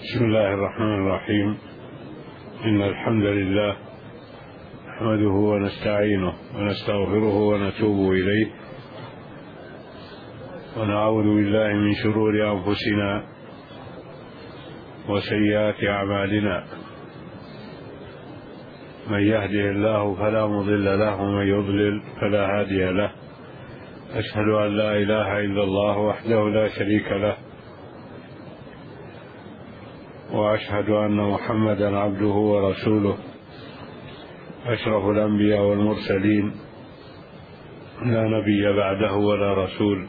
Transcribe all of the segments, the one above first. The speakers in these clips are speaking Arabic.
بسم الله الرحمن الرحيم. إن الحمد لله نحمده ونستعينه ونستغفره ونتوب إليه، ونعوذ بالله من شرور أنفسنا وسيئات أعمالنا. من يهده الله فلا مضل له ومن يضلل فلا هادي له. أشهد أن لا إله إلا الله وحده لا شريك له، وأشهد أن محمدا عبده ورسوله أشرف الأنبياء والمرسلين، لا نبي بعده ولا رسول،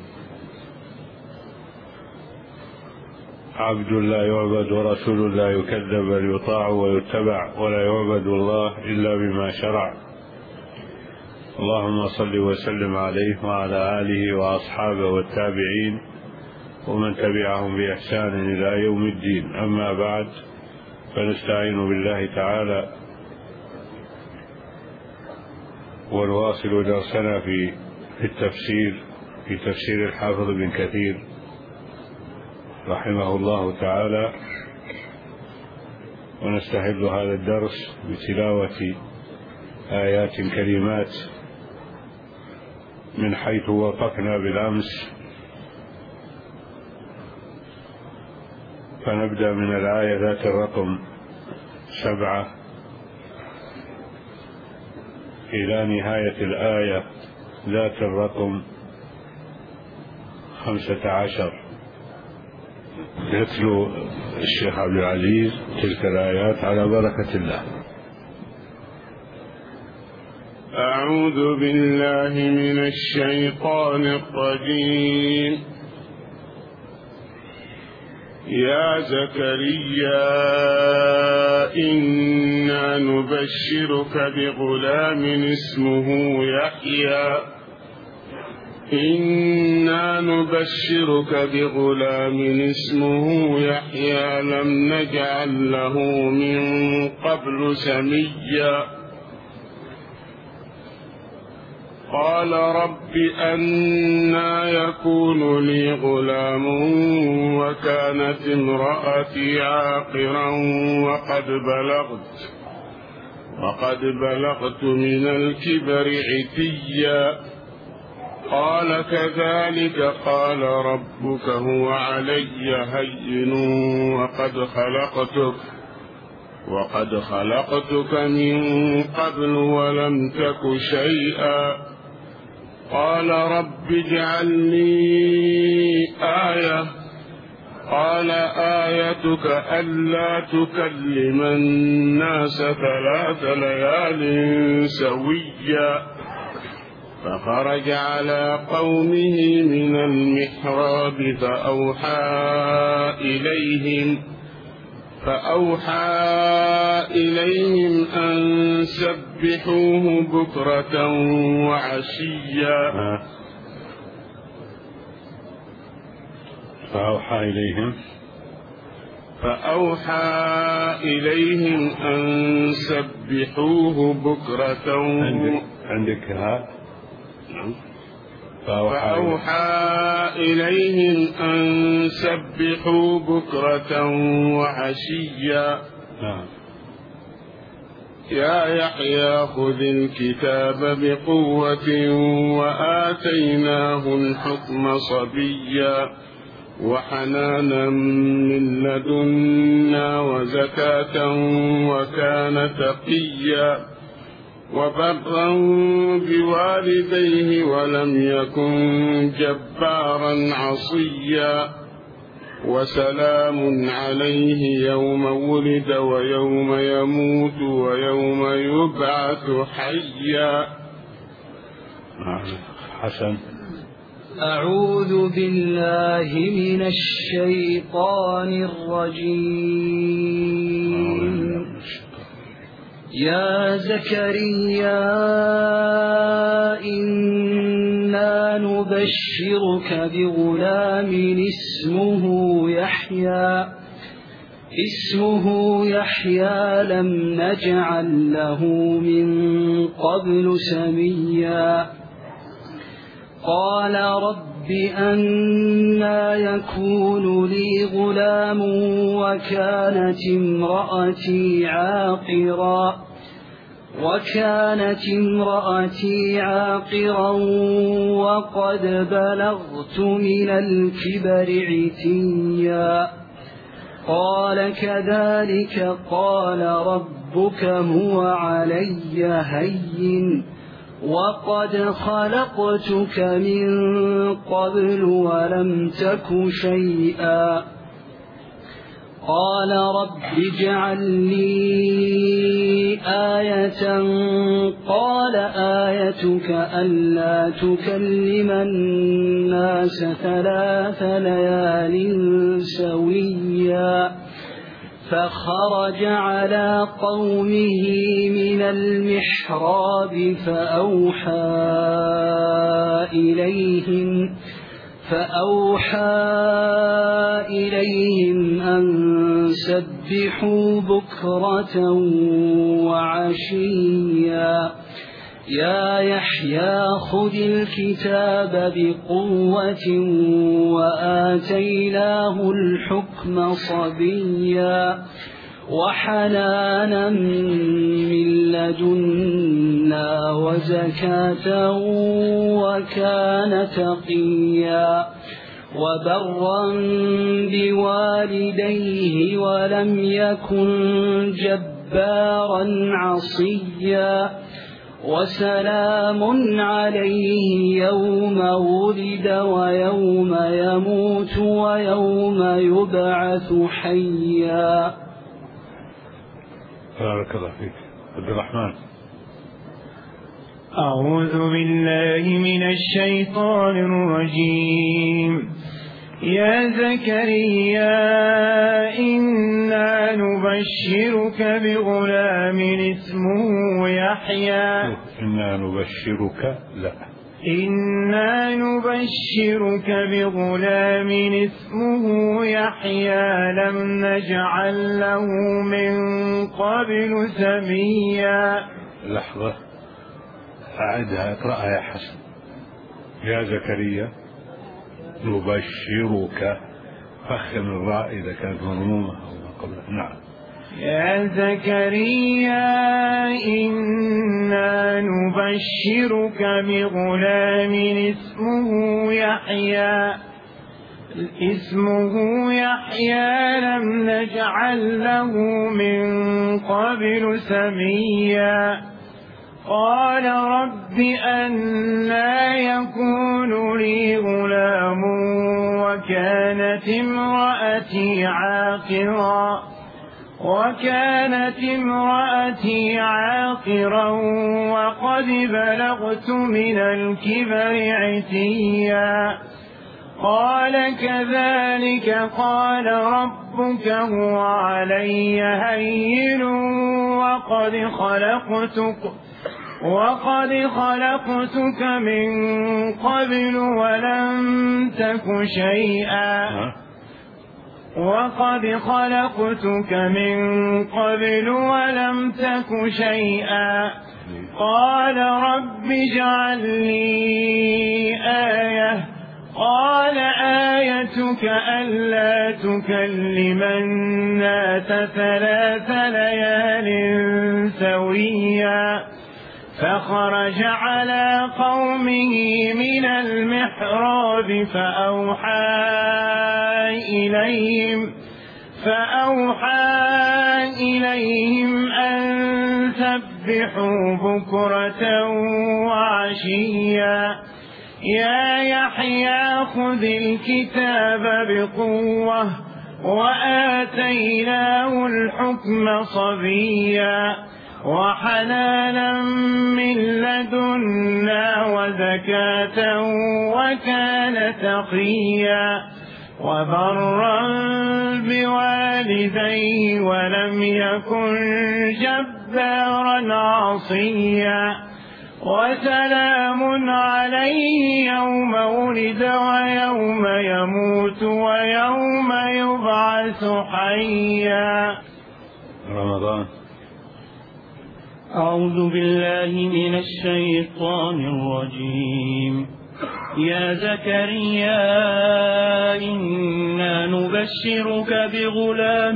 عبد لا يعبد ورسول لا يكذب، بل يطاع ويتبع، ولا يعبد الله إلا بما شرع. اللهم صل وسلم عليه وعلى آله وأصحابه والتابعين ومن تبعهم بإحسان إلى يوم الدين. أما بعد، فنستعين بالله تعالى ونواصل درسنا في تفسير الحافظ بن كثير رحمه الله تعالى، ونستهل هذا الدرس بتلاوة آيات كريمات من حيث وقفنا بالأمس. فنبدأ من الآية ذات الرقم 7 إلى نهاية الآية ذات الرقم 15. يتلو الشيخ عبد العزيز تلك الآيات على بركة الله. أعوذ بالله من الشيطان الرجيم. يا زكريا إنا نبشرك بغلام اسمه يحيى لم نجعل له من قبل سميا. قال رب أنى يكون لي غلام وكانت امرأتي عاقرا وقد بلغت من الكبر عتيا. قال كذلك قال ربك هو علي هين وقد خلقتك من قبل ولم تك شيئا. قال رب اجعل لي آية. قال آيتك ألا تكلم الناس 3 ليال سويا. فخرج على قومه من المحراب فأوحى إليهم أن سبحوه بكرة وعشيا. فأوحى إليهم أن سبحوه بكرة. عندك ها؟ فأوحى إليهم أن سبحوا بكرة وعشيا. يا يحيى خذ الكتاب بقوة وآتيناه الحكم صبيا وحنانا من لدنا وزكاة وكان تقيا وبرا بوالديه ولم يكن جبارا عصيا. وسلام عليه يوم ولد ويوم يموت ويوم يبعث حيا. حسن. أعوذ بالله من الشيطان الرجيم. يا زكريا إنا نبشرك بغلام اسمه يحيى لم نجعل له من قبل سميا. قال رب رب أنى يكون لي غلام وكانت امرأتي عاقرا وقد بلغت من الكبر عتيا قال كذلك قال ربك هو علي هين وقد خلقتك من قبل ولم تك شيئا قال رب اجعل لي آية قال آيتك ألا تكلم الناس 3 ليال سويا فخرج على قومه من المحراب فأوحى إليهم أن سبحوا بكرة وعشيا يا يحيى خذ الكتاب بقوة وآتيناه الحكم صبيا وحنانا من لدنا وزكاة وكان تقيا وبرا بوالديه ولم يكن جبارا عصيا وسلام عليه يوم ولد ويوم يموت ويوم يبعث حيا. بارك الله فيك. عبد الرحمن. أعوذ بالله من الشيطان الرجيم. يا زكريا إنا نبشرك بغلام اسمه يحيى. إنا نبشرك بغلام اسمه يحيى لم نجعل له من قبل سميا. لحظة أعدها اقرأها يا حسن. يا زكريا نبشرك فخم الراء إذا كانت مضمومة أو ما قبلها. نعم. يا زكريا إنا نبشرك بغلام اسمه يحيى لم نجعل له من قبل سميا قال رب أنى يكون لي غلام وكانت امرأتي عاقرا وقد بلغت من الكبر عتيا قال كذلك قال ربك هو علي هين وقد خلقتك من قبل ولم تك شيئا قال رب اجعل لي آية قال آيتك ألا تكلم الناس 3 ليال سويا فخرج على قومه من المحراب فأوحى إليهم أن سبحوا بكرة وعشيا يا يحيى خذ الكتاب بقوة وآتيناه الحكم صبيا وحنانا من لدنا وزكاة وكان تقيا وبرا بوالديه ولم يكن جبارا عصيا وسلام عليه يوم ولد ويوم يموت ويوم يبعث حيا. رمضان. أعوذ بالله من الشيطان الرجيم. يا زكريا إنا نبشرك بغلام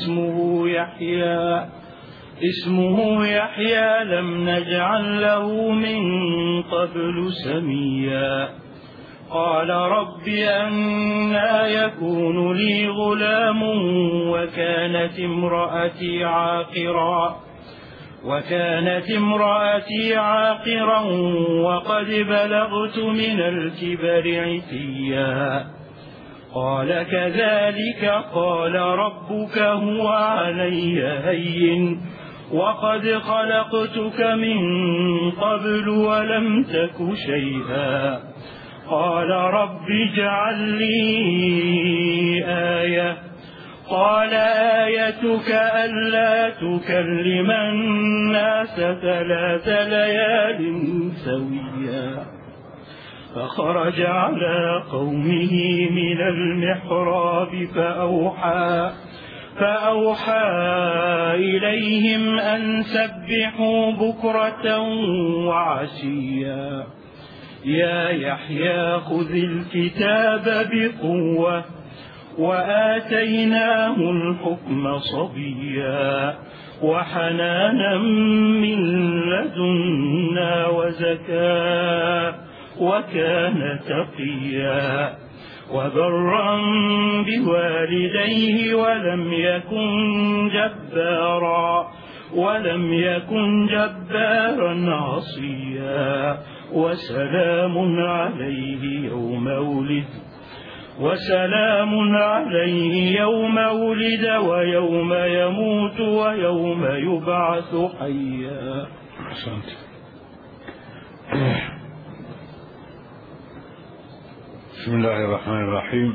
اسمه يحيى لم نجعل له من قبل سميا قال رب أنى يكون لي غلام وكانت امرأتي عاقرا وقد بلغت من الكبر عتيا قال كذلك قال ربك هو علي هين وقد خلقتك من قبل ولم تك شيئا قال رب اجعل لي آية قال آيتك ألا تكلم الناس 3 ليال سويا فخرج على قومه من المحراب فأوحى إليهم أن سبحوا بكرة وعشيا يا يحيى خذ الكتاب بقوة وآتيناه الحكم صبيا وحنانا من لدنا وزكاة وكان تقيا وبرا بوالديه ولم يكن جبارا عصيا وسلام عليه يوم ولد ويوم يموت ويوم يبعث حيا. بسم الله الرحمن الرحيم.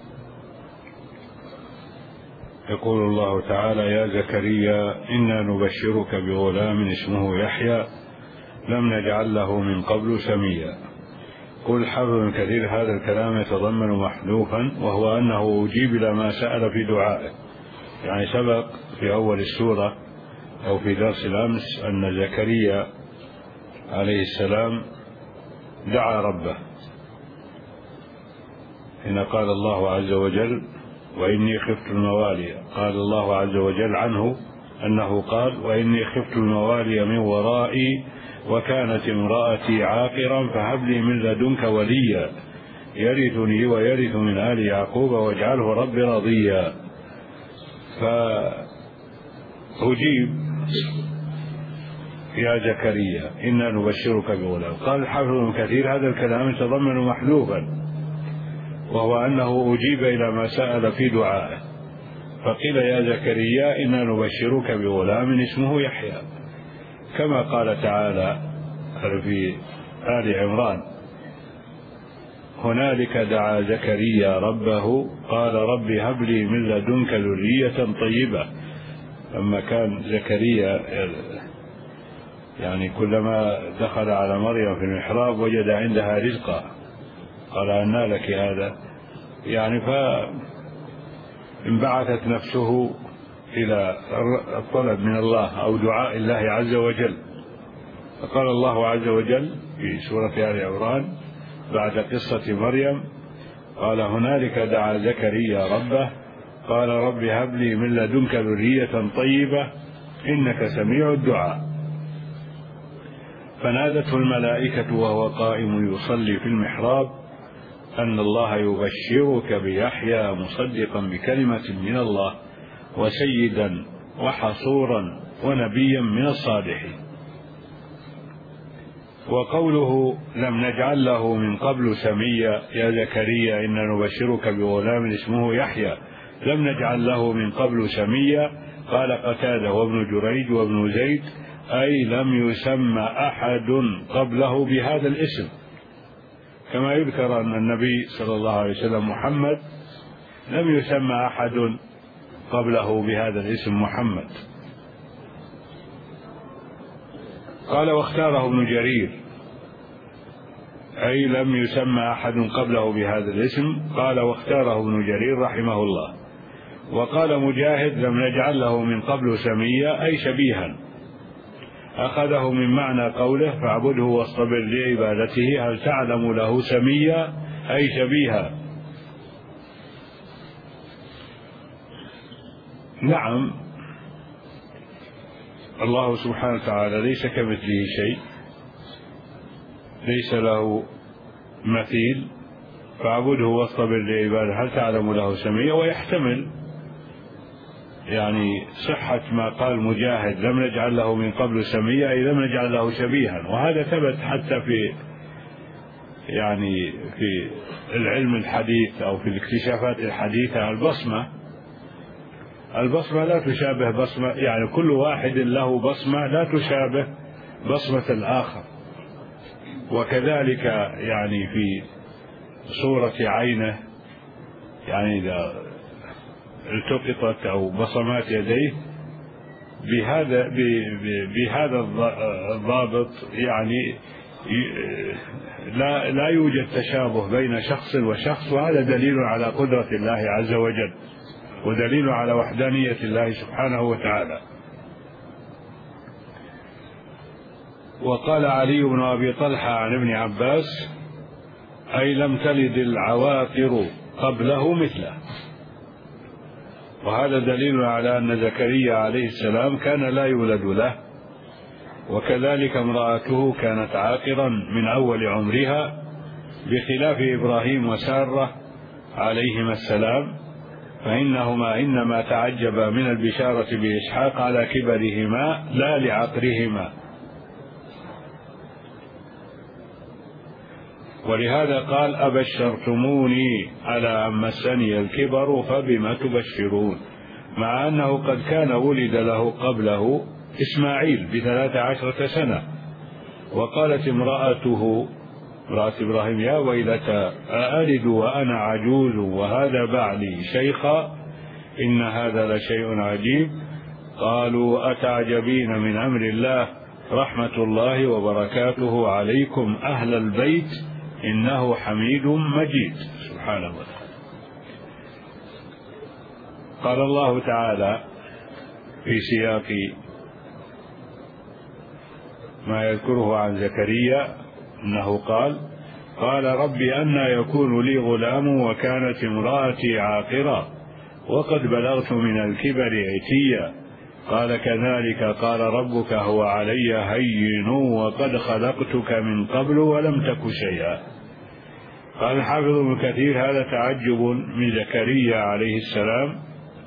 يقول الله تعالى: يا زكريا إنا نبشرك بغلام اسمه يحيى لم نجعل له من قبل سميا. قل حافظ كثير هذا الكلام يتضمن محذوفا، وهو أنه أجيب إلى ما سأل في دعائه. يعني سبق في أول السورة أو في درس الأمس أن زكريا عليه السلام دعا ربه حين قال الله عز وجل: وإني خفت الموالي. قال الله عز وجل عنه أنه قال: وإني خفت الموالي من ورائي وكانت امرأتي عاقرا فهب لي من لدنك وليا يرثني ويرث من آل يعقوب واجعله رب رضيا. فأجيب: يا زكريا إنا نبشرك بغلام. قال الحافظ ابن كثير: هذا الكلام يتضمن محذوفا، وهو أنه أجيب إلى ما سأل في دعائه، فقيل: يا زكريا إنا نبشرك بغلام اسمه يحيى، كما قال تعالى في آل عمران: هنالك دعا زكريا ربه قال رب هب لي من لدنك ذرية طيبة. لما كان زكريا يعني كلما دخل على مريم في المحراب وجد عندها رزقا، قال: أنى لك هذا؟ يعني فانبعثت نفسه إلى الطلب من الله أو دعاء الله عز وجل. فقال الله عز وجل في سورة آل عمران بعد قصة مريم، قال: هنالك دعا زكريا ربه قال رب هب لي من لدنك ذرية طيبة إنك سميع الدعاء. فنادته الملائكة وهو قائم يصلي في المحراب أن الله يبشرك بيحيى مصدقا بكلمة من الله وسيدا وحصورا ونبيا من الصالحين. وقوله لم نجعل له من قبل سميا: يا زكريا إنا نبشرك بغلام اسمه يحيى لم نجعل له من قبل سميا. قال قتادة وابن جريج وابن زيد: أي لم يسمى أحد قبله بهذا الاسم، كما يذكر أن النبي صلى الله عليه وسلم محمد لم يسمى أحد قبله بهذا الاسم محمد. قال: واختاره ابن جرير: أي لم يسمى أحد قبله بهذا الاسم. قال: واختاره ابن جرير رحمه الله. وقال مجاهد: لم نجعل له من قبل سميا، أي شبيها. أخذه من معنى قوله فاعبده واصطبر لعبادته، هل تعلم له سميا أي شبيها. نعم، الله سبحانه وتعالى ليس كمثله شيء، ليس له مثيل، فاعبده واصطبر لعباده هل تعلم له سميا. ويحتمل يعني صحة ما قال مجاهد لم نجعل له من قبل سميا أي لم نجعل له شبيها، وهذا ثبت حتى في العلم الحديث أو في الاكتشافات الحديثة. البصمة لا تشابه بصمة، يعني كل واحد له بصمة لا تشابه بصمة الآخر. وكذلك يعني في صورة عينه، يعني إذا التقطت أو بصمات يديه بهذا الضابط، يعني لا يوجد تشابه بين شخص وشخص، وهذا دليل على قدرة الله عز وجل ودليل على وحدانية الله سبحانه وتعالى. وقال علي بن أبي طلحة عن ابن عباس أي لم تلد العواقر قبله مثله، وهذا دليل على أن زكريا عليه السلام كان لا يولد له، وكذلك امرأته كانت عاقرا من أول عمرها، بخلاف إبراهيم وسارة عليهما السلام، فإنهما إنما تعجبا من البشارة بإسحاق على كبرهما لا لعقرهما. ولهذا قال أبشرتموني على أن مسني الكبر فبما تبشرون، مع أنه قد كان ولد له قبله إسماعيل ب13 سنة. وقالت امرأة إبراهيم يا ويلتى أألد وأنا عجوز وهذا بعلي شيخا إن هذا لشيء عجيب. قالوا أتعجبين من أمر الله رحمة الله وبركاته عليكم أهل البيت إنه حميد مجيد. سبحان الله. قال الله تعالى في سياق ما يذكره عن زكريا أنه قال ربي أنى يكون لي غلام وكانت امرأتي عاقرا وقد بلغت من الكبر عتيا. قال كذلك قال ربك هو علي هين وقد خلقتك من قبل ولم تك شيئا. قال الحافظ ابن كثير هذا تعجب من زكريا عليه السلام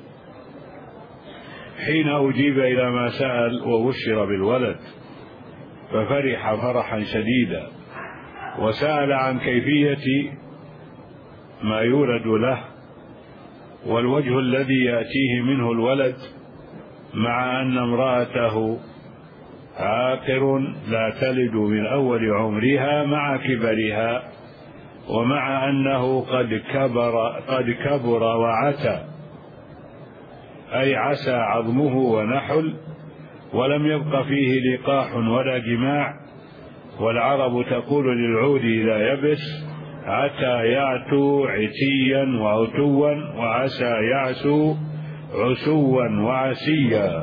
حين أجيب إلى ما سأل وبشر بالولد، ففرح فرحا شديدا وسأل عن كيفية ما يولد له والوجه الذي يأتيه منه الولد، مع أن امرأته عاقر لا تلد من أول عمرها مع كبرها، ومع أنه قد كبر وعتى أي عسى عظمه ونحل ولم يبق فيه لقاح ولا جماع. والعرب تقول للعود إذا يبس عتى يعتو عتيا وعتوا وعسى يعسو عسوا وعسيا.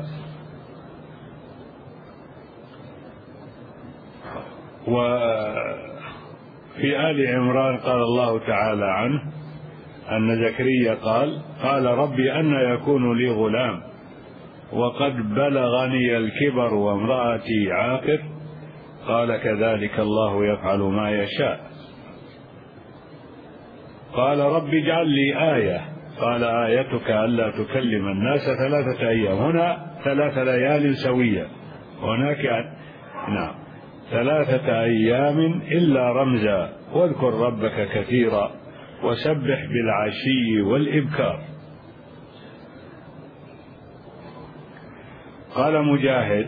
وفي آل عمران قال الله تعالى عنه أن زكريا قال ربي أنى يكون لي غلام وقد بلغني الكبر وامرأتي عاقر. قال كذلك الله يفعل ما يشاء. قال رب اجعل لي آية. قال آيتك ألا تكلم الناس 3 أيام. هنا 3 ليال سوية، هناك نعم 3 أيام إلا رمزا، واذكر ربك كثيرا وسبح بالعشي والإبكار. قال مجاهد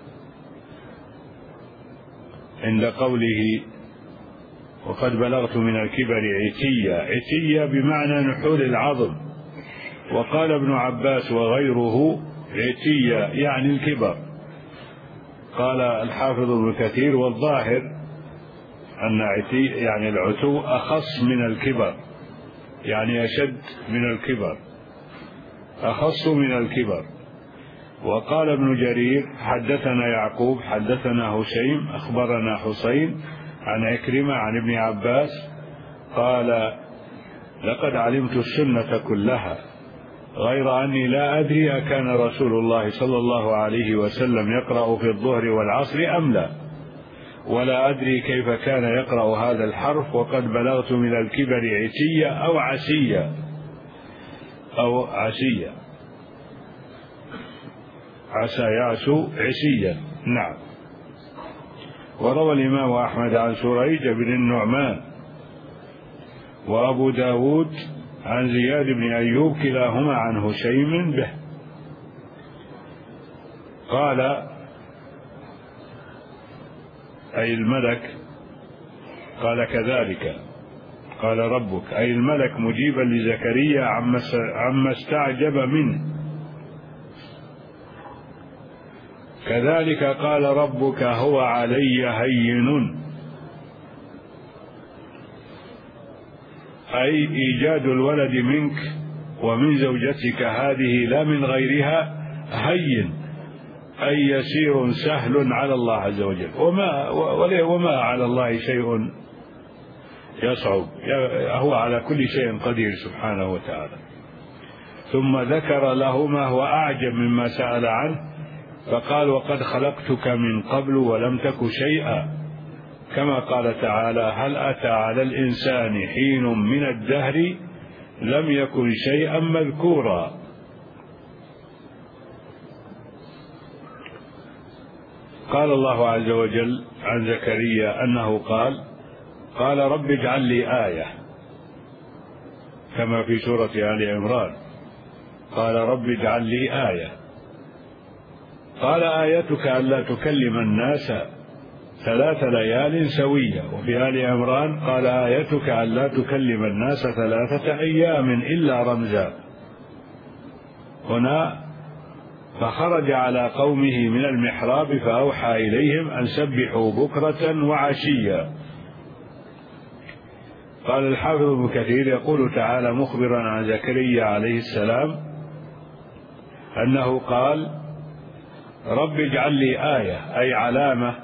عند قوله وقد بلغت من الكبر عتيا بمعنى نحول العظم. وقال ابن عباس وغيره عتيا يعني الكبر. قال الحافظ ابن كثير والظاهر أن عتي يعني العتو أخص من الكبر، يعني أشد من الكبر، أخص من الكبر. وقال ابن جرير حدثنا يعقوب حدثنا هشيم أخبرنا حسين عن عكرمة عن ابن عباس قال لقد علمت السنة كلها غير أني لا أدري أكان رسول الله صلى الله عليه وسلم يقرأ في الظهر والعصر أم لا، ولا أدري كيف كان يقرأ هذا الحرف وقد بلغت من الكبر عشية أو عشية عسى يعسو عشيا. نعم. وروى الإمام أحمد عن سريج بن النعمان وأبو داود عن زياد بن أيوب كلاهما عن هشيم به قال أي الملك قال كذلك قال ربك أي الملك مجيبا لزكريا عما استعجب منه، كذلك قال ربك هو علي هين، أي إيجاد الولد منك ومن زوجتك هذه لا من غيرها هين، أي يسير سهل على الله عز وجل، وما على الله شيء يصعب، هو على كل شيء قدير سبحانه وتعالى. ثم ذكر له ما هو أعجب مما سأل عنه فقال وقد خلقتك من قبل ولم تك شيئا، كما قال تعالى هل أتى على الإنسان حين من الدهر لم يكن شيئا مذكورا. قال الله عز وجل عن زكريا أنه قال رب اجعل لي آية، كما في سورة آل عمران قال رب اجعل لي آية. قال آيتك ألا تكلم الناس 3 ليال سوية. وفي آل عمران قال آيتك ألا تكلم الناس 3 أيام إلا رمزا. هنا فخرج على قومه من المحراب فأوحى إليهم أن سبحوا بكرة وعشيا. قال الحافظ ابن كثير يقول تعالى مخبرا عن زكريا عليه السلام أنه قال رب اجعل لي آية، أي علامة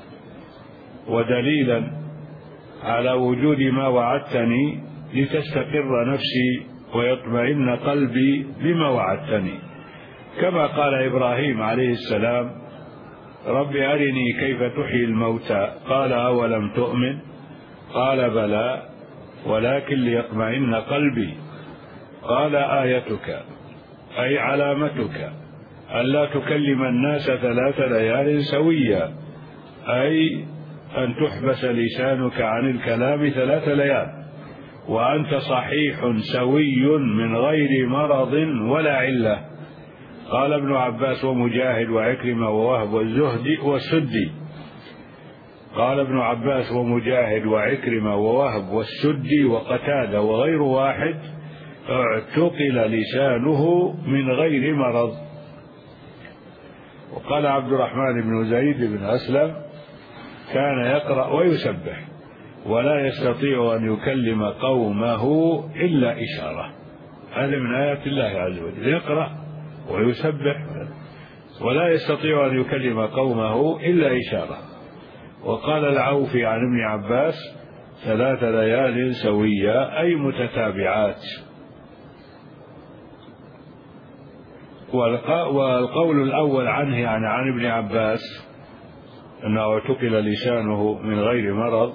ودليلا على وجود ما وعدتني لتستقر نفسي ويطمئن قلبي بما وعدتني، كما قال إبراهيم عليه السلام رب أرني كيف تحيي الموتى قال أولم تؤمن قال بلى ولكن ليطمئن قلبي. قال آيتك أي علامتك ألا تكلم الناس 3 ليال سويا، أي أن تحبس لسانك عن الكلام 3 ليال وأنت صحيح سوي من غير مرض ولا علة. قال ابن عباس ومجاهد وعكرمة ووهب والسدي قال ابن عباس ومجاهد وعكرمة ووهب والسدي وقتادة وغير واحد اعتقل لسانه من غير مرض. وقال عبد الرحمن بن زيد بن أسلم كان يقرأ ويسبح ولا يستطيع أن يكلم قومه إلا إشارة. هذا من آيات الله عز وجل، يقرأ ويسبح ولا يستطيع أن يكلم قومه إلا إشارة. وقال العوفي عن ابن عباس 3 ليال سوية أي متتابعات. والقول الأول عنه يعني عن ابن عباس أنه اعتقل لسانه من غير مرض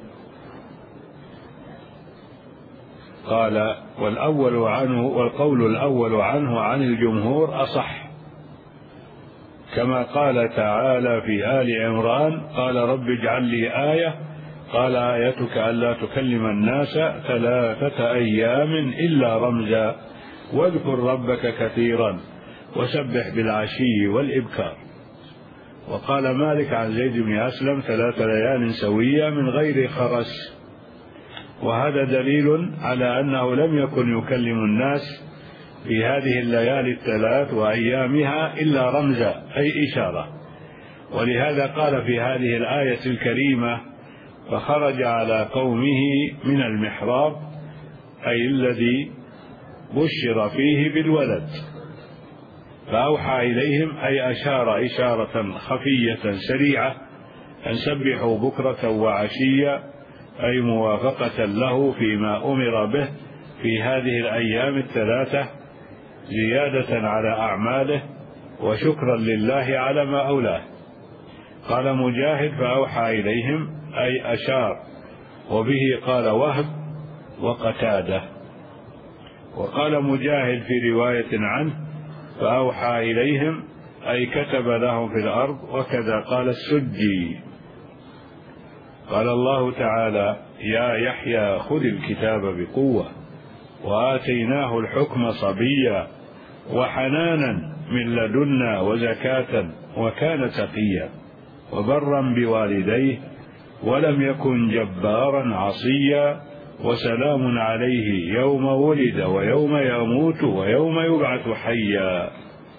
قال والقول الأول عنه عن الجمهور أصح، كما قال تعالى في آل عمران قال رب اجعل لي آية قال آيتك ألا تكلم الناس 3 أيام إلا رمزا واذكر ربك كثيرا وسبح بالعشي والإبكار. وقال مالك عن زيد بن أسلم 3 ليال سوية من غير خرس، وهذا دليل على أنه لم يكن يكلم الناس في هذه الليالي 3 وأيامها إلا رمزا أي إشارة. ولهذا قال في هذه الآية الكريمة فخرج على قومه من المحراب، أي الذي بشر فيه بالولد. فأوحى إليهم أي أشار إشارة خفية سريعة أن سبحوا بكرة وعشيا، أي موافقة له فيما أمر به في هذه الأيام الثلاثة زيادة على أعماله وشكرا لله على ما أولاه. قال مجاهد فأوحى إليهم أي أشار، وبه قال وهب وقتادة. وقال مجاهد في رواية عنه فأوحى إليهم أي كتب لهم في الأرض، وكذا قال السدي. قال الله تعالى يا يحيى خذ الكتاب بقوة وآتيناه الحكم صبيا وحنانا من لدنا وزكاة وكان تقيا وبرا بوالديه ولم يكن جبارا عصيا وسلام عليه يوم ولد ويوم يموت ويوم يبعث حيا.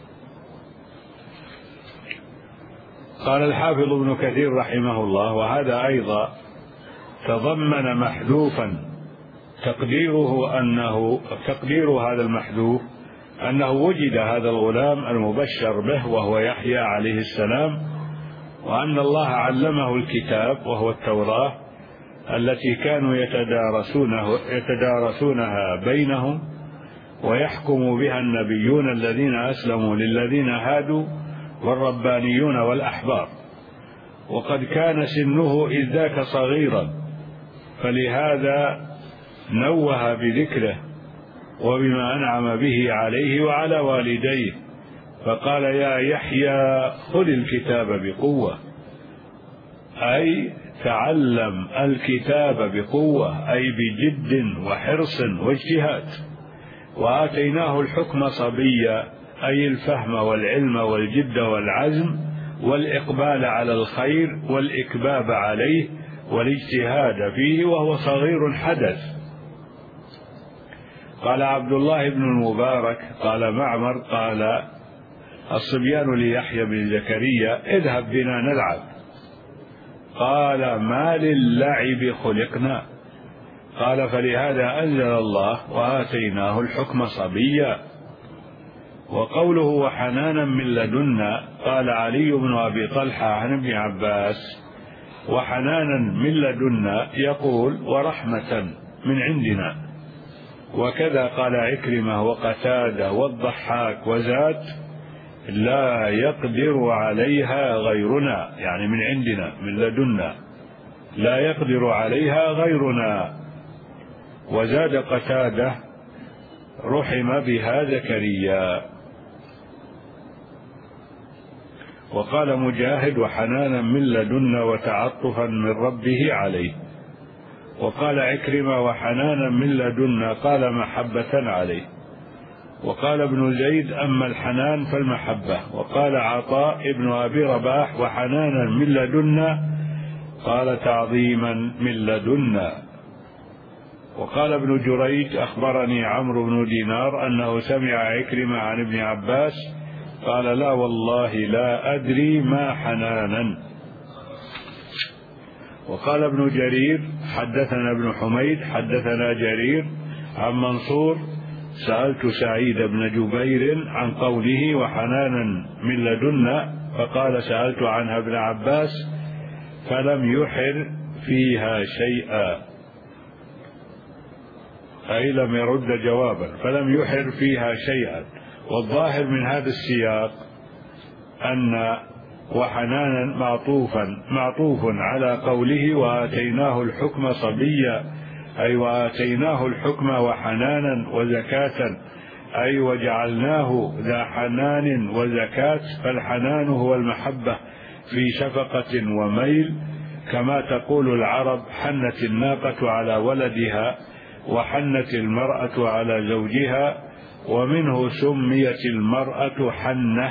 قال الحافظ ابن كثير رحمه الله وهذا أيضا تضمن محذوفا تقدير هذا المحذوف أنه وجد هذا الغلام المبشر به وهو يحيى عليه السلام، وأن الله علمه الكتاب وهو التوراة التي كانوا يتدارسونها بينهم ويحكم بها النبيون الذين أسلموا للذين هادوا والربانيون والأحبار، وقد كان سنه إذ ذاك صغيرا، فلهذا نوه بذكره وبما أنعم به عليه وعلى والديه، فقال يا يحيى خذ الكتاب بقوة، أي تعلم الكتاب بقوة، أي بجد وحرص واجتهاد. وآتيناه الحكم صبيا، أي الفهم والعلم والجد والعزم والإقبال على الخير والإكباب عليه والاجتهاد فيه وهو صغير حدث. قال عبد الله بن المبارك قال معمر قال الصبيان ليحيى بن زكريا اذهب بنا نلعب، قال ما للعب خلقنا، قال فلهذا أنزل الله وآتيناه الحكم صبيا. وقوله وحنانا من لدنا، قال علي بن أبي طلحة عن ابن عباس وحنانا من لدنا يقول ورحمة من عندنا، وكذا قال عكرمة وقتادة والضحاك وزاد لا يقدر عليها غيرنا، يعني من عندنا من لدنا لا يقدر عليها غيرنا. وزاد قتادة رحم بها زكريا. وقال مجاهد وحنانا من لدنا وتعطفا من ربه عليه. وقال عكرمة وحنانا من لدنا قال محبة عليه. وقال ابن زيد أما الحنان فالمحبة. وقال عطاء ابن أبي رباح وحنانا من لدنا قال تعظيما من لدنا. وقال ابن جريج أخبرني عمرو بن دينار أنه سمع عكرمة عن ابن عباس قال لا والله لا أدري ما حنانا. وقال ابن جرير حدثنا ابن حميد حدثنا جرير عن منصور سألت سعيد بن جبير عن قوله وحنانا من لدنا، فقال سألت عنها ابن عباس فلم يحر فيها شيئا، أي لم يرد جوابا، فلم يحر فيها شيئا. والظاهر من هذا السياق أن وحنانا معطوف على قوله وآتيناه الحكم صبيا، أي وآتيناه الحكم وحنانا وزكاة، أي وجعلناه ذا حنان وزكاة. فالحنان هو المحبة في شفقة وميل، كما تقول العرب حنت الناقة على ولدها وحنت المرأة على زوجها، ومنه سميت المرأة حنة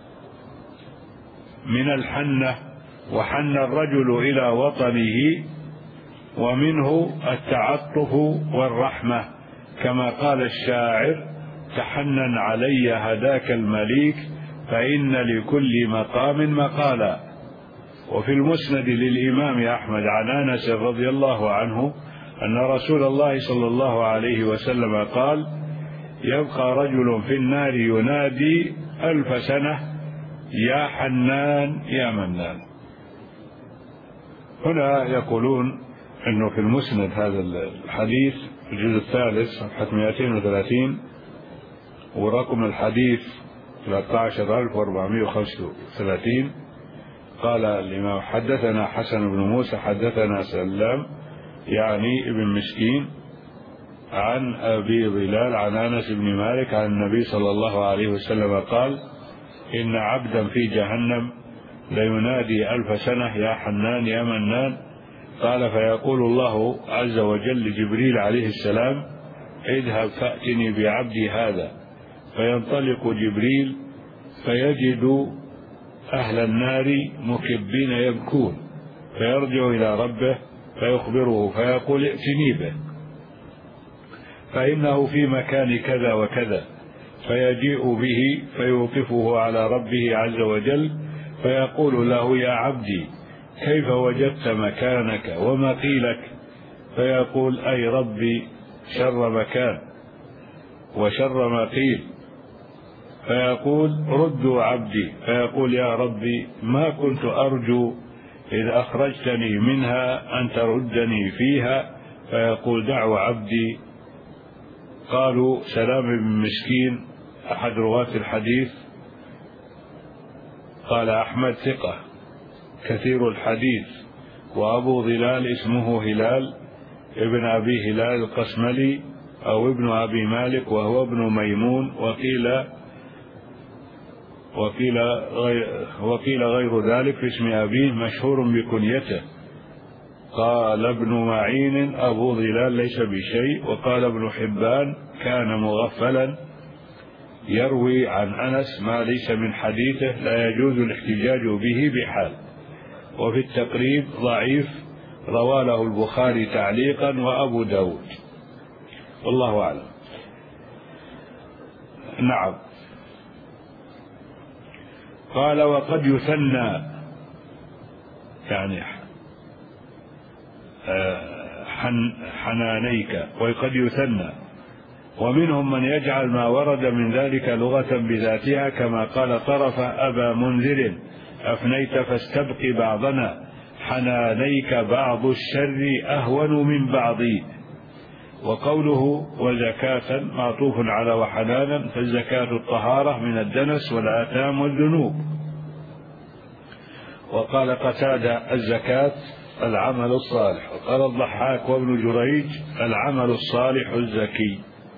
من الحنة، وحن الرجل إلى وطنه، ومنه التعطف والرحمة، كما قال الشاعر تحنن علي هداك المليك فإن لكل مقام مقالا. وفي المسند للإمام أحمد عن أنس رضي الله عنه أن رسول الله صلى الله عليه وسلم قال يبقى رجل في النار ينادي 1000 سنة يا حنان يا منان. هنا يقولون أنه في المسند هذا الحديث الجزء الثالث صفحة 230 ورقم الحديث 13435 قال الإمام حدثنا حسن بن موسى حدثنا سلام يعني ابن مسكين عن أبي ظلال عن أنس بن مالك عن النبي صلى الله عليه وسلم قال إن عبدا في جهنم لينادي 1000 سنة يا حنان يا منان. قال فيقول الله عز وجل لجبريل عليه السلام اذهب فأتني بعبدي هذا، فينطلق جبريل فيجد أهل النار مكبين يبكون، فيرجع إلى ربه فيخبره فيقول ائتني به فإنه في مكان كذا وكذا، فيجيء به فيوقفه على ربه عز وجل فيقول له يا عبدي كيف وجدت مكانك وما قيلك؟ فيقول أي ربي شر مكان وشر ما قيل. فيقول ردوا عبدي، فيقول يا ربي ما كنت أرجو إذ أخرجتني منها أن تردني فيها. فيقول دعوا عبدي. قالوا سلام بن مسكين أحد رواة الحديث قال أحمد ثقة كثير الحديث، وأبو ظلال اسمه هلال ابن أبي هلال القسملي أو ابن أبي مالك وهو ابن ميمون، وقيل غير ذلك في اسم أبيه مشهور بكنيته. قال ابن معين أبو ظلال ليس بشيء. وقال ابن حبان كان مغفلا يروي عن أنس ما ليس من حديثه لا يجوز الاحتجاج به بحال. وفي التقريب ضعيف روى له البخاري تعليقا وأبو داود والله أعلم. نعم. قال وقد يثنى يعني حنانيك وقد يثنى، ومنهم من يجعل ما ورد من ذلك لغة بذاتها كما قال طرف أبا منذر أفنيت فاستبق بعضنا حنانيك بعض الشر أهون من بعضي. وقوله وزكاة معطوف على وحنانا، فالزكاة الطهارة من الدنس والآثام والذنوب. وقال قتادة الزكاة العمل الصالح. وقال الضحاك وابن جريج العمل الصالح الزكي.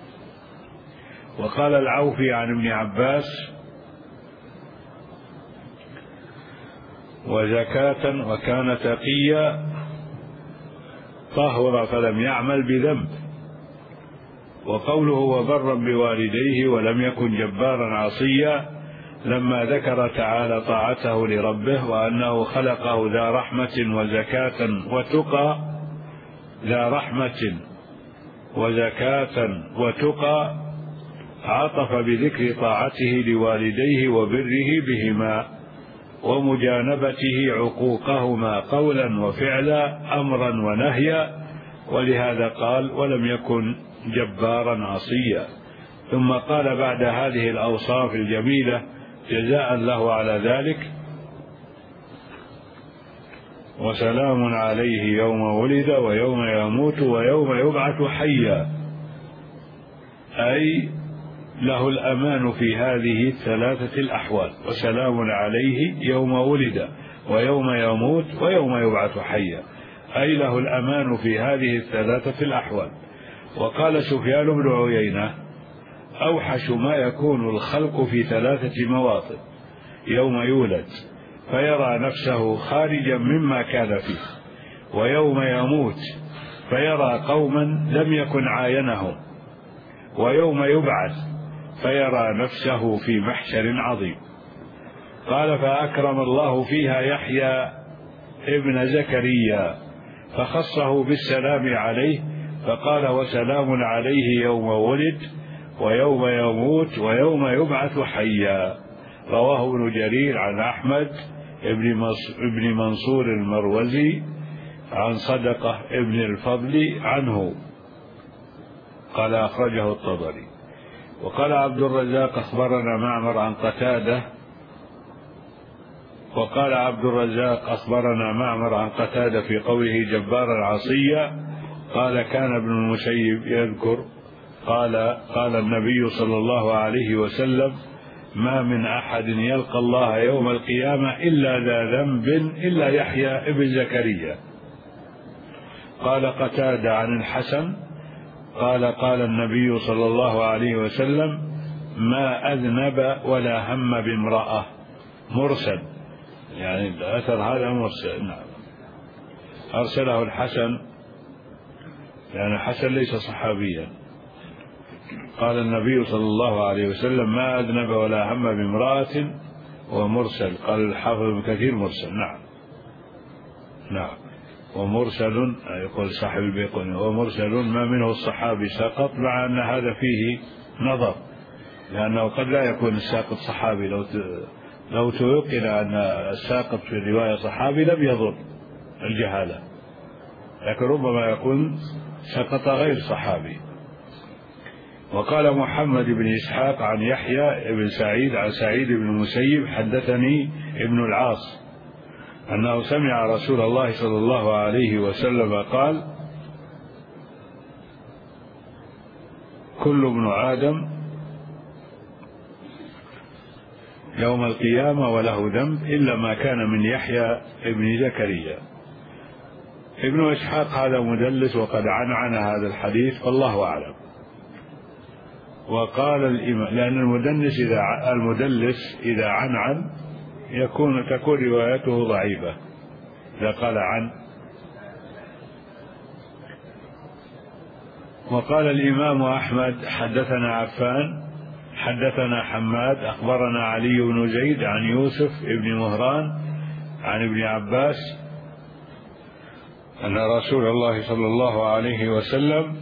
وقال العوفي عن ابن عباس وزكاة وكان تقيا طهر فلم يعمل بذنب. وقوله وبرا بوالديه ولم يكن جبارا عصيا لما ذكر تعالى طاعته لربه وأنه خلقه ذا رحمة وزكاة وتقى، ذا رحمة وزكاة وتقى، عطف بذكر طاعته لوالديه وبره بهما ومجانبته عقوقهما قولا وفعلا أمرا ونهيا، ولهذا قال ولم يكن جبارا عصيا. ثم قال بعد هذه الأوصاف الجميلة جزاء له على ذلك وسلام عليه يوم ولد ويوم يموت ويوم يبعث حيا، أي له الأمان في هذه الثلاثة الأحوال، وسلام عليه يوم ولد ويوم يموت ويوم يبعث حيا، أي له الأمان في هذه الثلاثة الأحوال. وقال سفيان بن عيينة أوحش ما يكون الخلق في 3 مواطن: يوم يولد فيرى نفسه خارجا مما كان فيه، ويوم يموت فيرى قوما لم يكن عاينهم، ويوم يبعث فيرى نفسه في محشر عظيم. قال فأكرم الله فيها يحيى ابن زكريا فخصه بالسلام عليه، فقال وسلام عليه يوم ولد ويوم يموت ويوم يبعث حيا. رواه ابن جرير عن أحمد ابن منصور المروزي عن صدقة ابن الفضل عنه قال أخرجه الطبري. وقال عبد الرزاق أخبرنا معمر عن قتادة في قوله جبارا عصيا قال كان ابن المسيب يذكر قال النبي صلى الله عليه وسلم ما من أحد يلقى الله يوم القيامة إلا ذا ذنب إلا يحيى ابن زكريا. قال قتادة عن الحسن قال النبي صلى الله عليه وسلم ما أذنب ولا هم بامرأة. مرسل، يعني الأثر هذا مرسل. نعم، أرسله الحسن، يعني الحسن ليس صحابيا. قال النبي صلى الله عليه وسلم ما أذنب ولا هم بامرأة ومرسل. قال الحافظ ابن كثير مرسل. نعم ومرسل يقول صاحب البيقوني ومرسل ما منه الصحابي سقط، مع أن هذا فيه نظر، لأنه قد لا يكون الساقط صحابي. لو تيقن أن الساقط في الرواية صحابي لم يضر الجهالة، لكن ربما يكون سقط غير صحابي. وقال محمد بن إسحاق عن يحيى بن سعيد عن سعيد بن المسيب حدثني ابن العاص أنه سمع رسول الله صلى الله عليه وسلم قال كل ابن آدم يوم القيامة وله ذنب إلا ما كان من يحيى ابن زكريا. ابن إسحاق هذا مدلس وقد عنعن هذا الحديث والله أعلم. وقال الإمام لأن المدلس إذا عنعن تكون روايته ضعيفة إذا قال عن. وقال الإمام أحمد حدثنا عفان حدثنا حماد أخبرنا علي بن زيد عن يوسف بن مهران عن ابن عباس أن رسول الله صلى الله عليه وسلم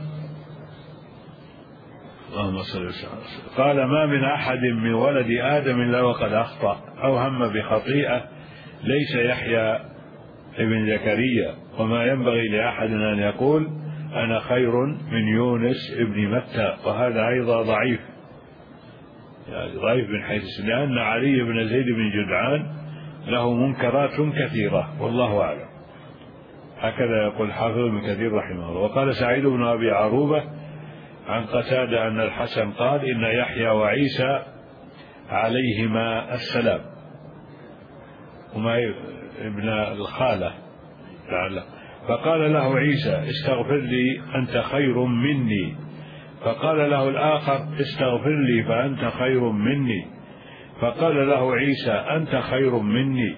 قال ما من أحد من ولد آدم إلا وقد أخطأ أو هم بخطيئة ليس يحيى ابن زكريا، وما ينبغي لأحد أن يقول أنا خير من يونس ابن متى، وهذا أيضا ضعيف، يعني ضعيف من حيث لأن علي بن زيد بن جدعان له منكرات كثيرة والله أعلم. هكذا يقول حافظ ابن كثير رحمه الله. وقال سعيد بن أبي عروبة عن قتادة أن الحسن قال إن يحيى وعيسى عليهما السلام، هما ابن الخالة تعالى، فقال له عيسى استغفر لي أنت خير مني، فقال له الآخر استغفر لي فأنت خير مني، فقال له عيسى أنت خير مني،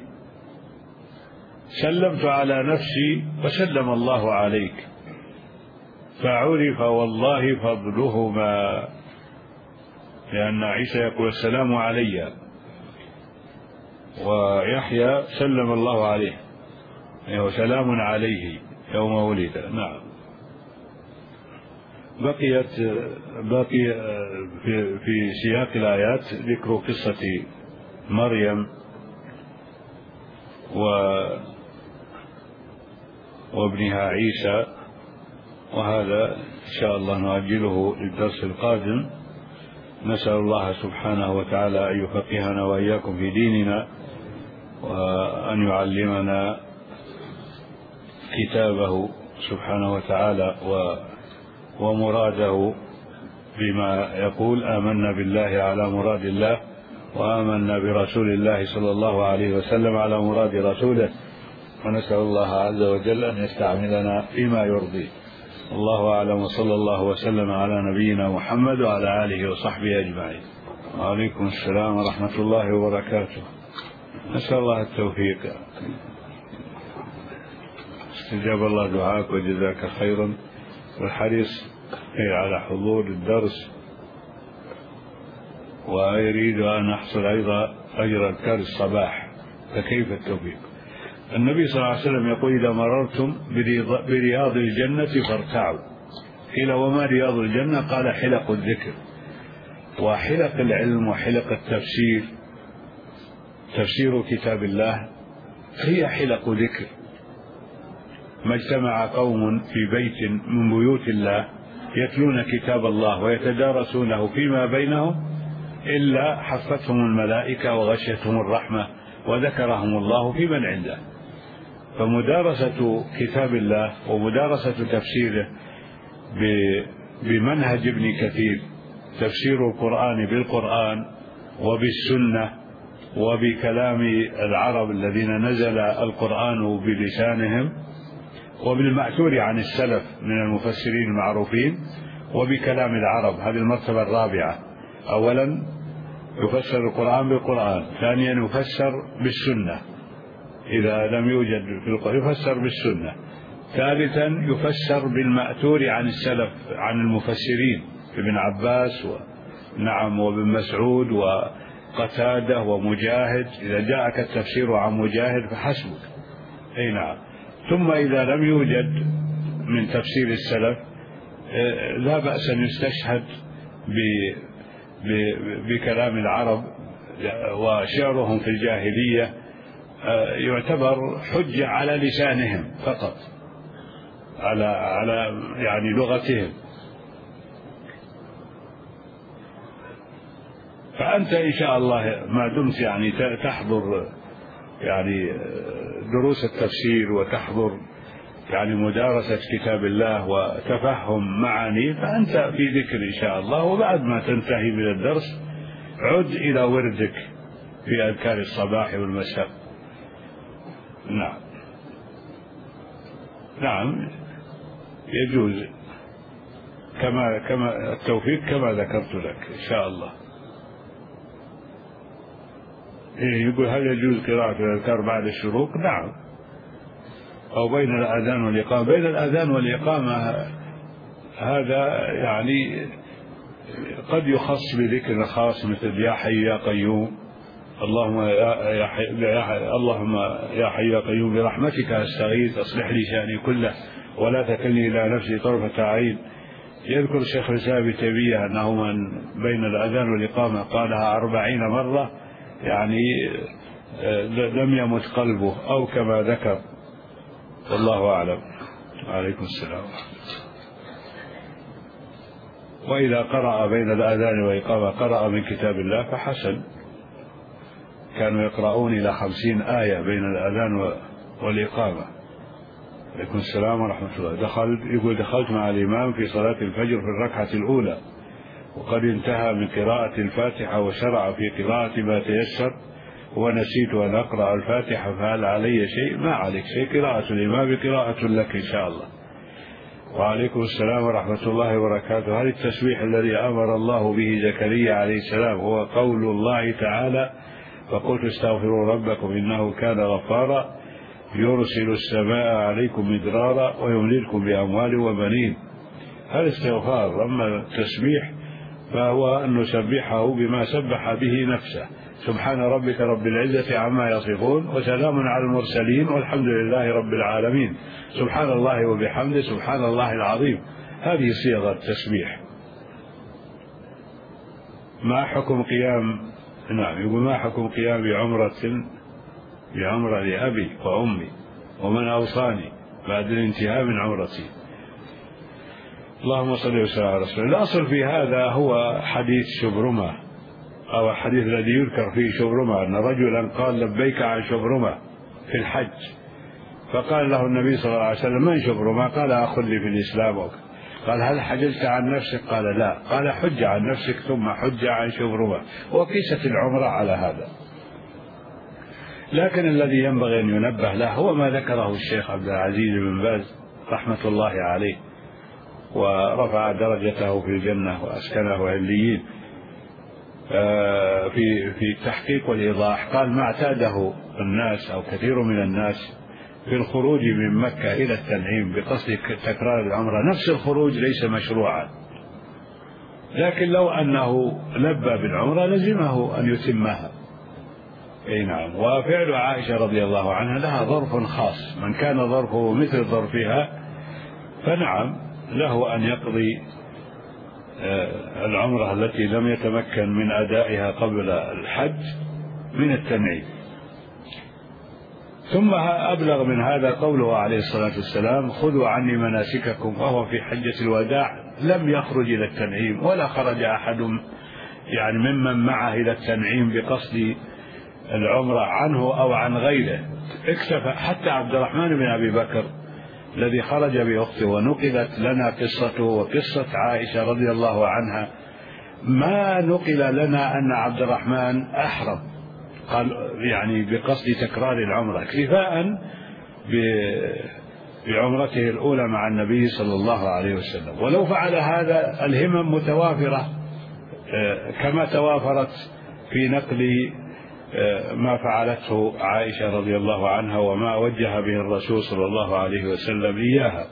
سلمت على نفسي وسلم الله عليك، فعرف والله فضلهما، لأن عيسى يقول السلام علي ويحيى سلم الله عليه وسلام عليه يوم ولد. نعم. بقي في سياق الآيات ذكر قصة مريم وابنها عيسى، وهذا إن شاء الله نؤجله للدرس القادم. نسأل الله سبحانه وتعالى أن يفقهنا وإياكم في ديننا، وأن يعلمنا كتابه سبحانه وتعالى ومراده بما يقول آمنا بالله على مراد الله، وآمنا برسول الله صلى الله عليه وسلم على مراد رسوله، ونسأل الله عز وجل أن يستعملنا فيما يرضيه. الله أعلم، وصلى الله وسلم على نبينا محمد وعلى آله وصحبه أجمعين. وعليكم السلام ورحمة الله وبركاته. نسأل الله التوفيق. استجاب الله دعاك وجزاك خيرا، والحريص على حضور الدرس، ويريد أن أحصل أيضا أجر أذكار الصباح، فكيف التوفيق؟ النبي صلى الله عليه وسلم يقول إذا مررتم برياض الجنة فارتعوا. قيل وما رياض الجنة؟ قال حلق الذكر وحلق العلم وحلق التفسير، تفسير كتاب الله هي حلق ذكر. ما اجتمع قوم في بيت من بيوت الله يتلون كتاب الله ويتدارسونه فيما بينهم إلا حفتهم الملائكة وغشيتهم الرحمة وذكرهم الله في من عنده. فمدارسة كتاب الله ومدارسة تفسيره بمنهج ابن كثير، تفسير القرآن بالقرآن وبالسنة وبكلام العرب الذين نزل القرآن بلسانهم، وبالمأثور عن السلف من المفسرين المعروفين، وبكلام العرب. هذه المرتبة الرابعة. أولا يفسر القرآن بالقرآن، ثانيا يفسر بالسنة إذا لم يوجد في القرآن يفسر بالسنة، ثالثا يفسر بالمأثور عن السلف عن المفسرين ابن عباس وابن مسعود وقتادة ومجاهد. إذا جاءك التفسير عن مجاهد فحسبك. أي نعم. ثم إذا لم يوجد من تفسير السلف لا بأس أن يستشهد بكلام العرب، وشعرهم في الجاهلية يعتبر حجة على لسانهم فقط، على يعني لغتهم. فأنت إن شاء الله ما دمت يعني تحضر يعني دروس التفسير وتحضر يعني مدارسة كتاب الله وتفهم معاني، فأنت في ذكر إن شاء الله. وبعد ما تنتهي من الدرس عد إلى وردك في أذكار الصباح والمساء. نعم يجوز كما التوفيق كما ذكرت لك إن شاء الله. يقول هل يجوز قراءة الأذكار بعد الشروق؟ نعم، أو بين الأذان والإقامة. بين الأذان والإقامة هذا يعني قد يخص بذكر خاص مثل يا حي يا قيوم، اللهم يا حي يا قيوم برحمتك أستغيث أصلح لي شأني كله ولا تكلني إلى نفسي طرفة عين. يذكر الشيخ الإسلام ابن تيمية أنه من بين الأذان والإقامة قالها 40 مرة يعني لم يمت قلبه أو كما ذكر، والله أعلم. عليكم السلام. وإذا قرأ بين الأذان والإقامة قرأ من كتاب الله فحسن. كانوا يقرؤون إلى 50 آية بين الأذان والإقامة. عليكم السلام ورحمة الله. دخلت مع الإمام في صلاة الفجر في الركعة الأولى وقد انتهى من قراءة الفاتحة وشرع في قراءة ما تيسر ونسيت أن أقرأ الفاتحة، فهل علي شيء؟ ما عليك شيء، قراءة الإمام قراءة لك إن شاء الله. وعليكم السلام ورحمة الله وبركاته. هل التسبيح الذي أمر الله به زكريا عليه السلام هو قول الله تعالى فقلت استغفروا ربكم إنه كان غفارا يرسل السماء عليكم مدرارا ويمددكم بأموال وبنين؟ هذا استغفار. أما التسبيح فهو أن نسبحه بما سبح به نفسه. سبحان ربك رب العزة عما يصفون وسلام على المرسلين والحمد لله رب العالمين. سبحان الله وبحمده سبحان الله العظيم. هذه صيغة التسبيح. ما حكم قيام يقول ما حكم قيام بعمرة لأبي وأمي ومن أوصاني بعد الانتهاء من عمرتي؟ اللهم صل وسلم على رسول الله. الأصل في هذا هو حديث شبرمة أو الحديث الذي يذكر فيه شبرمة أن رجلا قال لبيك عن شبرمة في الحج، فقال له النبي صلى الله عليه وسلم من شبرمة؟ قال أخ لي في الإسلام. قال هل حججت عن نفسك؟ قال لا. قال حج عن نفسك ثم حج عن شبرمة. وقيست العمرة على هذا. لكن الذي ينبغي أن ينبه له هو ما ذكره الشيخ عبد العزيز بن باز رحمة الله عليه ورفع درجته في الجنة وأسكنه عليين في التحقيق والإيضاح. قال ما اعتاده الناس أو كثير من الناس في الخروج من مكة إلى التنعيم بقصد تكرار العمرة، نفس الخروج ليس مشروعا، لكن لو أنه لبى بالعمرة لزمه أن يتمها. أي نعم. وفعل عائشة رضي الله عنها لها ظرف خاص، من كان ظرفه مثل ظرفها فنعم له أن يقضي العمرة التي لم يتمكن من أدائها قبل الحج من التنعيم. ثم أبلغ من هذا قوله عليه الصلاة والسلام خذوا عني مناسككم، وهو في حجة الوداع لم يخرج إلى التنعيم ولا خرج أحد يعني ممن معه إلى التنعيم بقصد العمرة عنه أو عن غيره، اكتفى. حتى عبد الرحمن بن أبي بكر الذي خرج بأخته ونقلت لنا قصته وقصة عائشة رضي الله عنها، ما نقل لنا أن عبد الرحمن أحرم قال يعني بقصد تكرار العمرة، اكتفاء بعمرته الأولى مع النبي صلى الله عليه وسلم. ولو فعل هذا الهمم متوافرة كما توافرت في نقل ما فعلته عائشة رضي الله عنها وما وجه به الرسول صلى الله عليه وسلم إياها.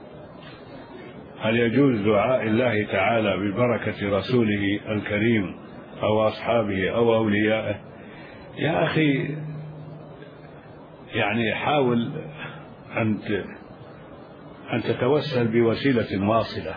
هل يجوز دعاء الله تعالى ببركة رسوله الكريم أو أصحابه أو أوليائه؟ يا أخي يعني حاول أن تتوسل بوسيلة واصلة.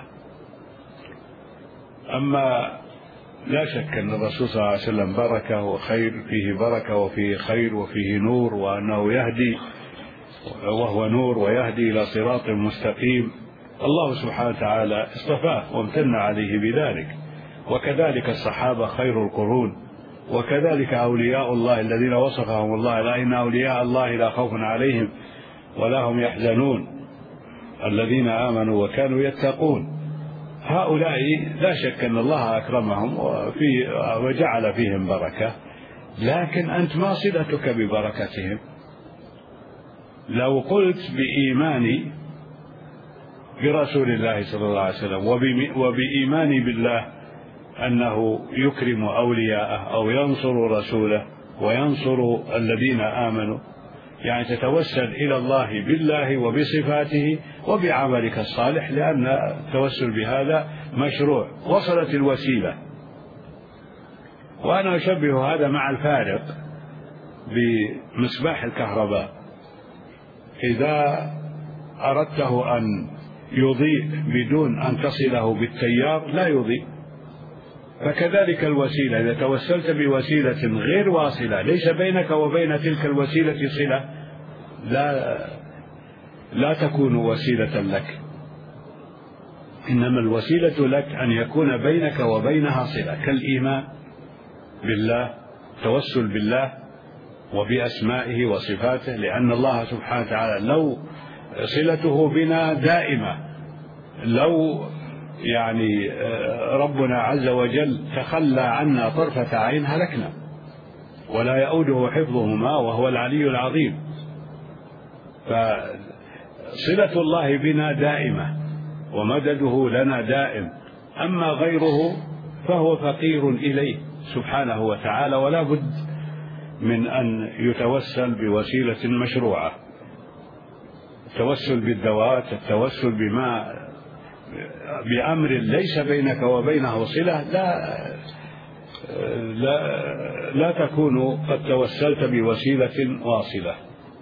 أما لا شك أن الرسول صلى الله عليه وسلم بركة وخير، فيه بركة وفيه خير وفيه نور، وأنه يهدي وهو نور ويهدي إلى صراط مستقيم. الله سبحانه وتعالى اصطفاه وامتن عليه بذلك، وكذلك الصحابة خير القرون، وكذلك أولياء الله الذين وصفهم الله: لا إن أولياء الله لا خوف عليهم ولا هم يحزنون الذين آمنوا وكانوا يتقون. هؤلاء لا شك أن الله أكرمهم وجعل فيهم بركة، لكن أنت ما صلتك ببركتهم؟ لو قلت بإيماني برسول الله صلى الله عليه وسلم وبإيماني بالله أنه يكرم أولياءه أو ينصر رسوله وينصر الذين آمنوا، يعني تتوسل إلى الله بالله وبصفاته وبعملك الصالح، لأن التوسل بهذا مشروع. وصلت الوسيلة. وأنا أشبه هذا مع الفارق بمصباح الكهرباء، إذا أردته أن يضيء بدون أن تصله بالتيار لا يضيء. فكذلك الوسيلة، إذا توسلت بوسيلة غير واصلة ليس بينك وبين تلك الوسيلة صلة لا تكون وسيلة لك، إنما الوسيلة لك أن يكون بينك وبينها صلة، كالإيمان بالله، توسل بالله وبأسمائه وصفاته، لأن الله سبحانه وتعالى لو صلته بنا دائمة، لو يعني ربنا عز وجل تخلى عنا طرفة عين هلكنا، ولا يؤوده حفظهما وهو العلي العظيم. فصلة الله بنا دائمة ومدده لنا دائم، أما غيره فهو فقير إليه سبحانه وتعالى، ولا بد من أن يتوسل بوسيلة مشروعة. التوسل بالذوات، التوسل بأمر ليس بينك وبينه صلة لا تكون قد توسلت بوسيلة واصلة.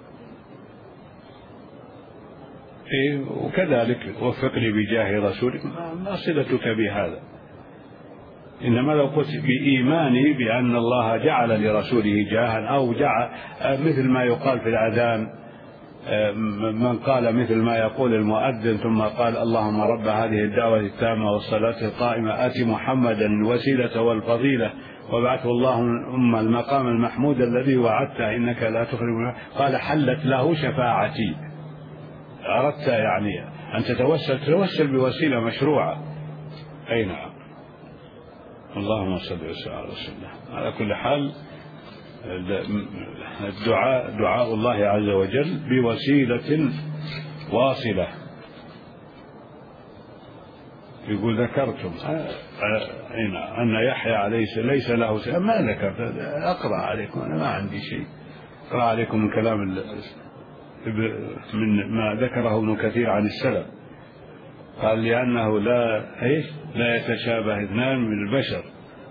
وكذلك وفقني بجاه رسولك، ما صلتك بهذا؟ إنما لو قلت بإيماني بأن الله جعل لرسوله جاها، أو جعل مثل ما يقال في الأذان، من قال مثل ما يقول المؤذن ثم قال: اللهم رب هذه الدعوة التامة والصلاة القائمة آت محمدا الوسيلة والفضيلة وابعثه اللهم المقام المحمود الذي وعدته إنك لا تخلف، قال: حلت له شفاعتي. أردت يعني أن تتوسل بوسيلة مشروعة. أي نعم. اللهم صل وسلم على رسول الله. على كل حال دعاء الله عز وجل بوسيلة واصلة. يقول: ذكرتم أن يحيى ليس له سبب. ما ذكرت، أقرأ عليكم، أنا ما عندي شيء، أقرأ عليكم من كلام من ما ذكره ابن كثير عن السلف. قال: لأنه لا يتشابه اثنان من البشر،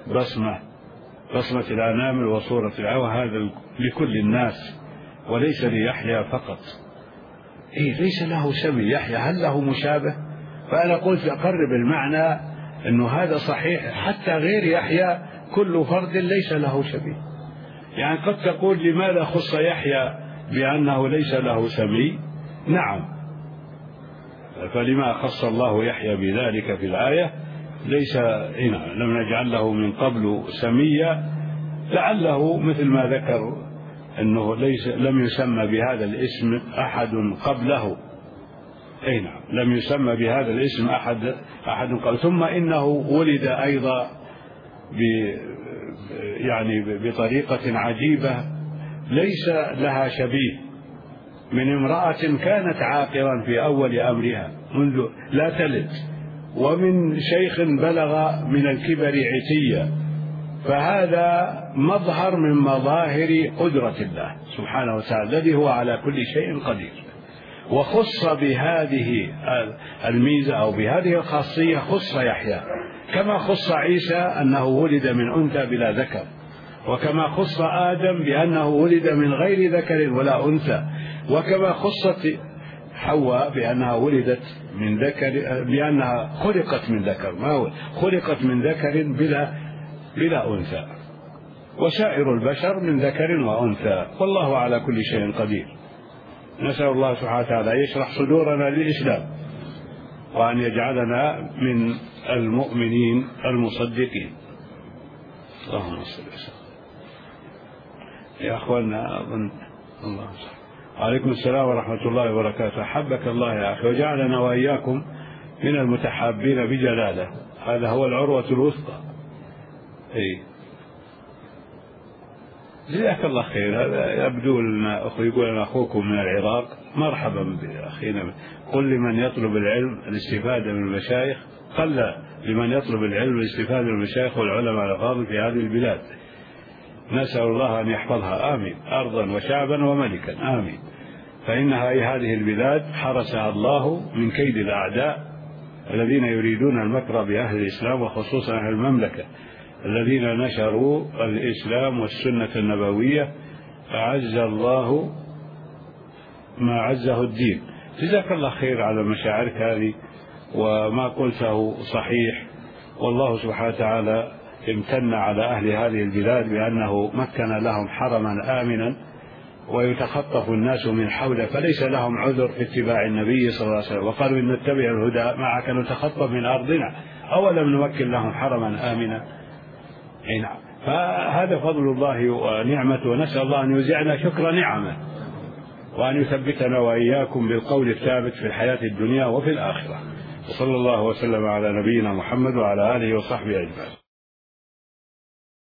بصمة الأنامل وصورة العوى، هذا لكل الناس وليس ليحيى فقط. ليس له سمي يحيى، هل له مشابه؟ فأنا قلت أقرب المعنى أنه هذا صحيح، حتى غير يحيى كل فرد ليس له شبيه. يعني قد تقول: لماذا خص يحيى بأنه ليس له سمي؟ نعم، فلما خص الله يحيى بذلك في الآية؟ ليس هنا لم نجعل له من قبل سميا، لعله مثل ما ذكر أنه لم يسمى بهذا الاسم أحد قبله. أي نعم، لم يسمى بهذا الاسم أحد قبل. ثم إنه ولد أيضا بطريقة عجيبة ليس لها شبيه، من امرأة كانت عاقرا في أول أمرها منذ لا تلد، ومن شيخ بلغ من الكبر عتيا، فهذا مظهر من مظاهر قدرة الله سبحانه وتعالى الذي هو على كل شيء قدير. وخص بهذه الميزة أو بهذه الخاصية خص يحيى، كما خص عيسى أنه ولد من أنثى بلا ذكر، وكما خص آدم بأنه ولد من غير ذكر ولا أنثى، وكما خصت حواء بأنها ولدت من ذكر، بأنها خلقت من ذكر، ما خلقت من ذكر بلا أنثى، وسائر البشر من ذكر وأنثى، والله على كل شيء قدير. نسأل الله سبحانه وتعالى يشرح صدورنا للإسلام، وأن يجعلنا من المؤمنين المصدقين. اللهم صل وسلم. يا أخوانا أظن الله عليكم السلام ورحمة الله وبركاته. حبك الله يا أخي، وجعلنا وإياكم من المتحابين بجلاله، هذا هو العروة الوثقى. جزاك الله خير. هذا يبدو لنا يقول أنا أخوكم من العراق، مرحبا بأخينا. قل لمن يطلب العلم الاستفادة من المشايخ، قل لمن يطلب العلم الاستفادة من المشايخ والعلماء الأفاضل في هذه البلاد. نسأل الله أن يحفظها، آمين، أرضا وشعبا وملكا، آمين. فإنها هذه البلاد حرسها الله من كيد الأعداء الذين يريدون المكر بأهل الإسلام، وخصوصا أهل المملكة الذين نشروا الإسلام والسنة النبوية، فعز الله ما عزه الدين. جزاك الله خير على مشاعرك هذه، وما قلته صحيح، والله سبحانه وتعالى امتن على أهل هذه البلاد بأنه مكن لهم حرما آمنا ويتخطف الناس من حوله، فليس لهم عذر في اتباع النبي صلى الله عليه وسلم، وقالوا إن نتبع الهدى معك نتخطف من أرضنا أولم نمكن لهم حرما آمنا. نعم، فهذا فضل الله ونعمته، ونسأل الله أن يوزعنا شكر نعمه، وأن يثبتنا وإياكم بالقول الثابت في الحياة الدنيا وفي الآخرة. وصلى الله وسلم على نبينا محمد وعلى آله وصحبه أجمعين.